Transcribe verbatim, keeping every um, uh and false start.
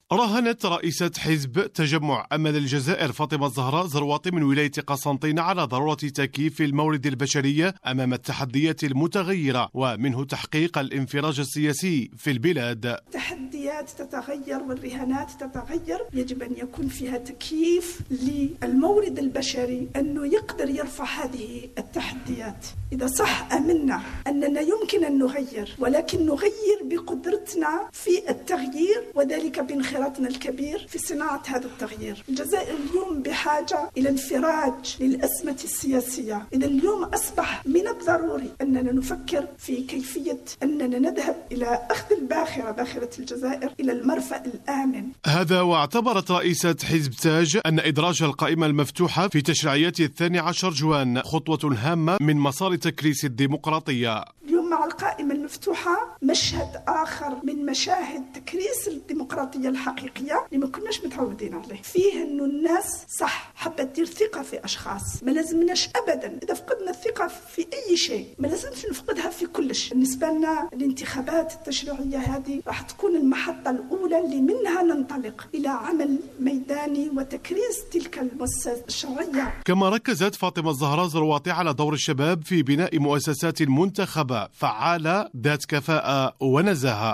راهنت رئيسة حزب تجمع أمل الجزائر فاطمة الزهراء زرواطي من ولاية قسنطينة على ضرورة تكييف المورد البشري أمام التحديات المتغيرة ومنه تحقيق الانفراج السياسي في البلاد. التحديات تتغير والرهانات تتغير، يجب أن يكون فيها تكييف للمورد البشري أنه يقدر يرفع هذه التحديات. إذا صح أمنا أننا يمكن أن نغير، ولكن نغير بقدرتنا في التغيير وذلك بانخراطنا الكبير في صناعة هذا التغيير. الجزائر اليوم بحاجة إلى انفراج للأزمة السياسية. إذا اليوم أصبح من الضروري أننا نفكر في كيفية أننا نذهب إلى أخذ الباخرة باخرة الجزائر إلى المرفأ الآمن. هذا واعتبرت رئيسة حزب تاج أن إدراج القائمة المفتوحة في تشريعيات الثاني عشر جوان خطوة هامة من مسار تكريس الديمقراطية. اليوم مع القائمة المفتوحة مشهد آخر من مشاهد تكريس الديمقراطية الحقيقية اللي ما كناش متعودين عليه، فيه إنه الناس صح حابة تدير ثقة في أشخاص. ما لازمناش أبدا إذا فقدنا الثقة في أي شيء ما لازمش نفقدها في كلش. بالنسبة لنا الانتخابات التشريعية هذه راح تكون المحطة الأولى اللي منها ننطلق إلى عمل ميداني وتكريس تلك المؤسسات الشرعية. كما ركزت فاطمة الزهراء زرواطي على دور الشباب في بناء مؤسسات منتخبة فعالة ذات كفاءة ونزاهة.